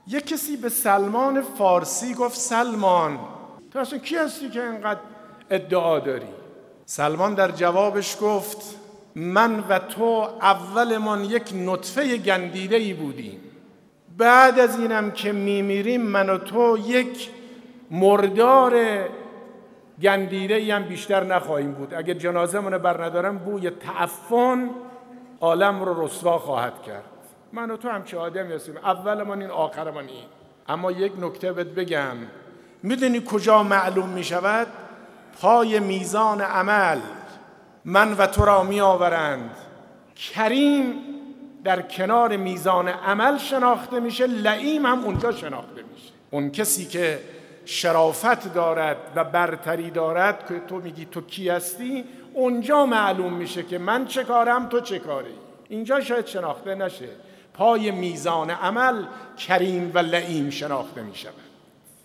یک کسی به سلمان فارسی گفت سلمان تو اصلا کی هستی که اینقدر ادعا داری؟ سلمان در جوابش گفت من و تو اولمان یک نطفه گندیده‌ای بودیم، بعد از اینم که میمیریم من و تو یک مردار گندیده‌ای هم بیشتر نخواهیم بود. اگر جنازه منو بر ندارم بوی تعفن عالم رو رسوا خواهد کرد. من و تو همچه آدمی هستیم، اولمان این آخرمان این. اما یک نکته بهت بگم، میدونی کجا معلوم میشود؟ پای میزان عمل من و تو را می آورند. کریم در کنار میزان عمل شناخته میشه، لئیم هم اونجا شناخته میشه. اون کسی که شرافت دارد و برتری دارد که تو میگی تو کی هستی، اونجا معلوم میشه که من چه کارم تو چه کاری. اینجا شاید شناخته نشه. پای میزان عمل کریم و لئیم شناخته میشه.